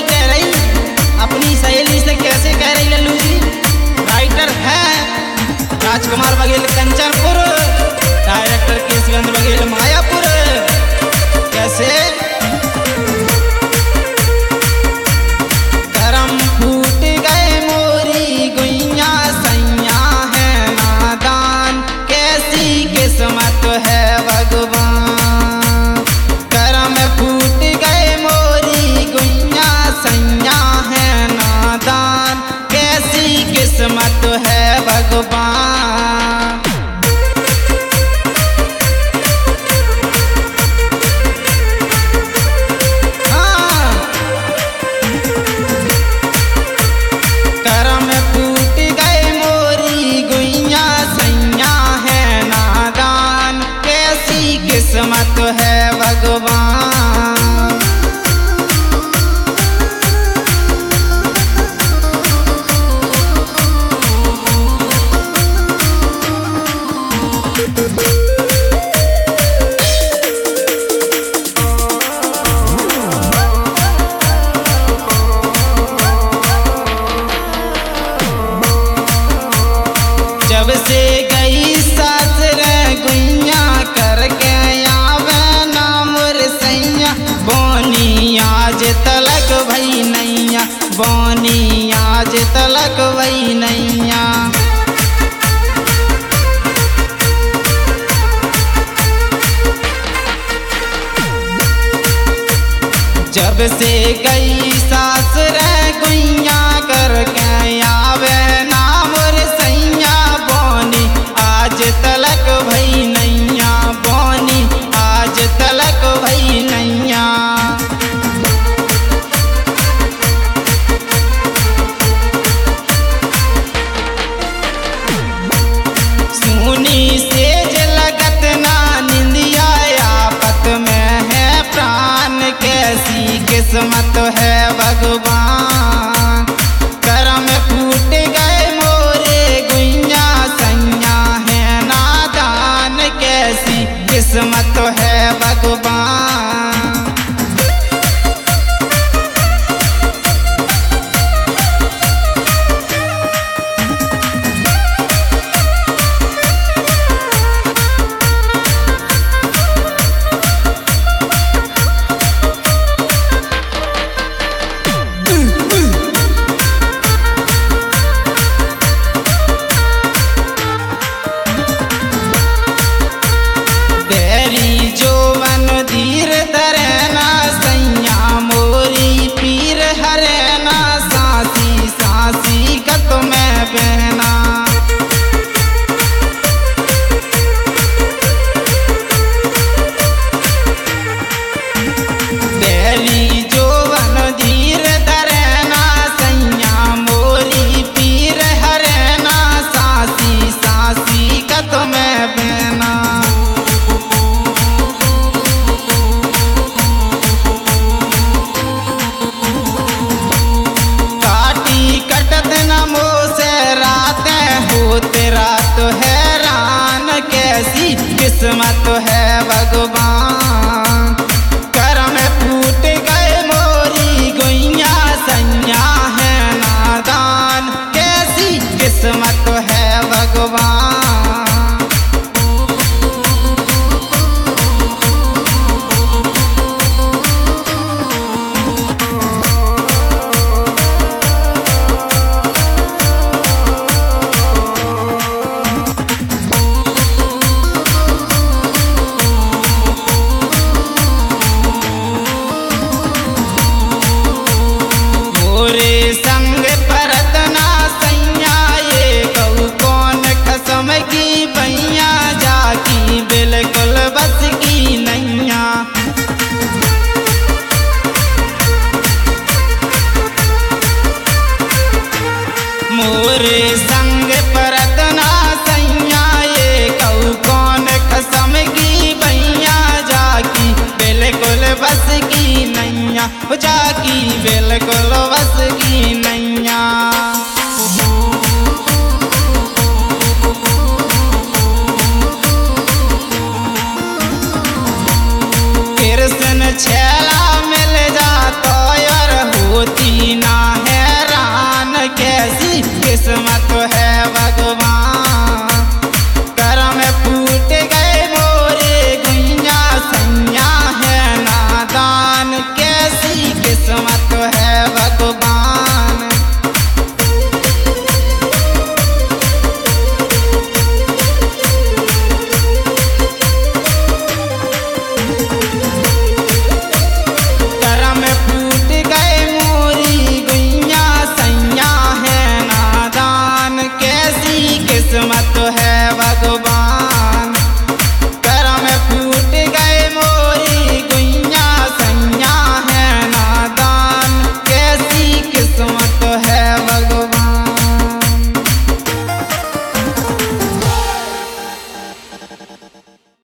कह रही अपनी सहेली से कैसे कह रही लल्लू जी। राइटर है राजकुमार बघेल कंचनपुर, डायरेक्टर केशवेंद्र बघेल मायापुर। कैसे करम फूट गए मोरी गुइया सैया है नादान, कैसी किस्मत है भगवान। करम फूट गए मोरी गुइया सैया है नादान, कैसी किस्मत है भगवान। करम फूट गए मोरी गुइया सैया है नादान, कैसी किस्मत है भगवान। जब से गई सासुर गुइया करके आवे ना मोर सैया, बोनी आज तलक भई नैया, बोनी आज तलक भई नैया। जब से गई सासुर गुइया करके आवे ना मोर सैया, बोनी आज तलक भई नैया, बोनी आज तलक भई नैया। सुनी सेज लगत ना निंदिया, आफत में है प्राण, कैसी किस्मत है भगवान। करम फूट गए मोरे गुइया सैया है नादान, कैसी किस्मत है भगवान। धीर धरना सैया मोरी पीर हरना, सांसी सांसी कत में बहना। तेरी जोवन धीर धरना सैया मोरी पीर हरना, सांसी सांसी कत में बहना। रात हैरान, कैसी किस्मत है भगवान। करम फूट गए मोरी गुइया सैया है नादान, कैसी किस्मत है भगवान। मोरे संग परतना सैया, ये कहू कौन कसम की बैया, जाकी बिल्कुल बस की नैया। मोरे संग परतना सैया, ये कहू कौन कसम की बैया, जाकी बिल्कुल बस की नैया, जाकी बिल्कुल बस की नैया। कृष्ण छेला मिल जाता यार होती है